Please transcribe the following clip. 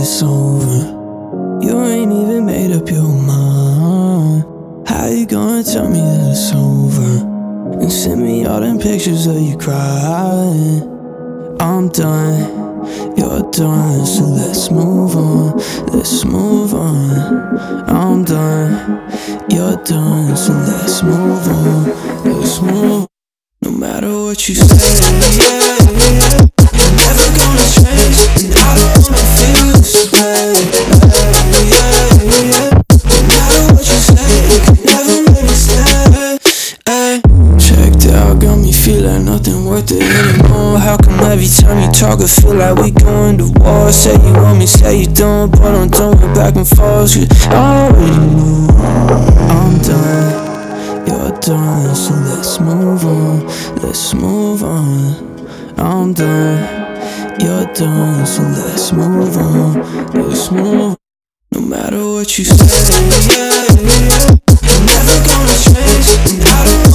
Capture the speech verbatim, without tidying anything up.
it's over. You ain't even made up your mind. How you gonna tell me that it's over and send me all them pictures of you crying? I'm done, you're done, so let's move on, let's move on. I'm done, you're done, so let's move on, let's move on. No matter what you say, yeah, yeah, you're never gonna change, and I don't wanna feel this way, yeah, yeah, yeah. No matter what you say, you can never make me stay, ay. Checked out, got me feeling nothing worth it anymore. How come every time you talk I feel like we going to war? Say you want me, say you don't, but I'm done with back and forth. I already know I'm done, you're done, so let's move on, let's move on. I'm done, you're done, so let's move on, let's move on. No matter what you say, yeah, yeah, you're never gonna change, and I don't